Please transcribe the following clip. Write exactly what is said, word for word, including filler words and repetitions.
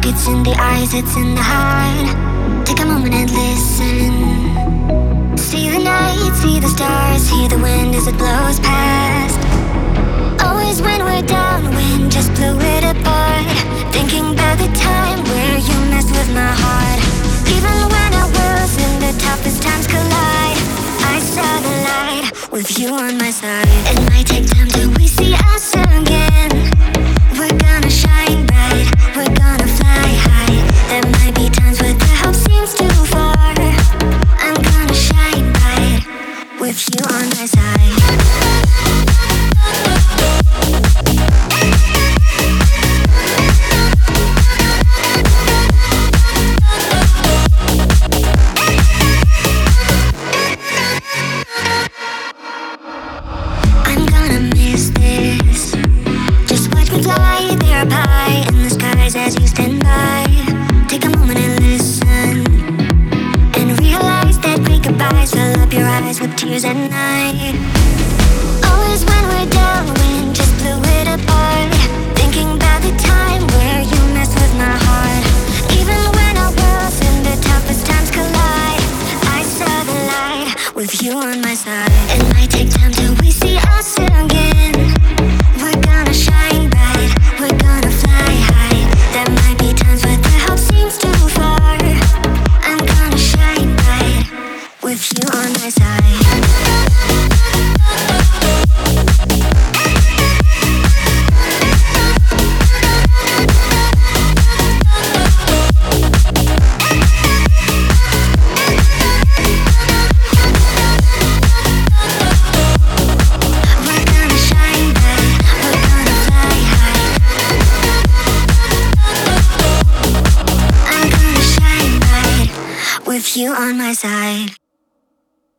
It's in the eyes, it's in the heart. Take a moment and listen. See the night, see the stars, hear the wind as it blows past. Always when we're down, wind just blew it apart. Thinking about the time where you messed with my heart. Even when our worlds in the toughest times collide, I saw the light with you on my side. It might take time till we see us again. We're gonna shine bright, we're gonna fly high. There might be times where the hope seems too far. I'm gonna shine bright with you on my side. I'm gonna miss this. Just watch me fly there up high in the skies as you stand by. Take a moment and listen, and realize that great goodbyes fill up your eyes with tears at night. Always when we're down, wind just blew it apart. Thinking about the time where you messed with my heart. Even when our worlds in the toughest times collide, I saw the light with you on my side. It might take time till we see us again. We're gonna shine bright, we're gonna fly high. There might be times where the hope seems too far. I'm gonna shine bright with you on my side. With you on my side.